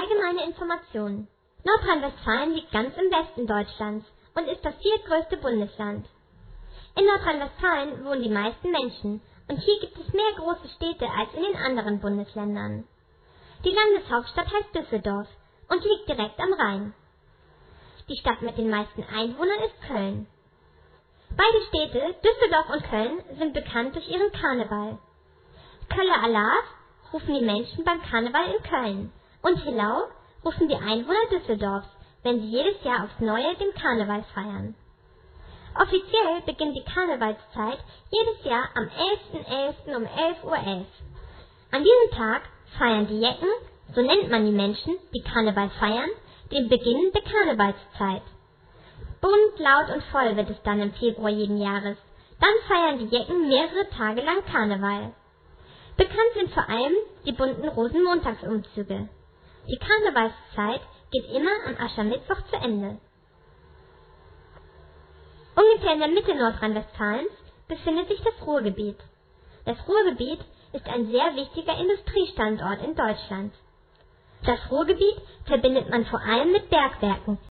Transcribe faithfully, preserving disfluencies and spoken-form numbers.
allgemeine Informationen. Nordrhein-Westfalen liegt ganz im Westen Deutschlands und ist das viertgrößte Bundesland. In Nordrhein-Westfalen wohnen die meisten Menschen und hier gibt es mehr große Städte als in den anderen Bundesländern. Die Landeshauptstadt heißt Düsseldorf und liegt direkt am Rhein. Die Stadt mit den meisten Einwohnern ist Köln. Beide Städte, Düsseldorf und Köln, sind bekannt durch ihren Karneval. Kölle Alarv rufen die Menschen beim Karneval in Köln und Hillau rufen die Einwohner Düsseldorfs, wenn sie jedes Jahr aufs Neue den Karneval feiern. Offiziell beginnt die Karnevalszeit jedes Jahr am elften elften um elf Uhr elf. An diesem Tag feiern die Jecken, so nennt man die Menschen, die Karneval feiern, den Beginn der Karnevalszeit. Bunt, laut und voll wird es dann im Februar jeden Jahres. Dann feiern die Jecken mehrere Tage lang Karneval. Bekannt sind vor allem die bunten Rosenmontagsumzüge. Die Karnevalszeit geht immer am Aschermittwoch zu Ende. Ungefähr in der Mitte Nordrhein-Westfalens befindet sich das Ruhrgebiet. Das Ruhrgebiet ist ein sehr wichtiger Industriestandort in Deutschland. Das Ruhrgebiet verbindet man vor allem mit Bergwerken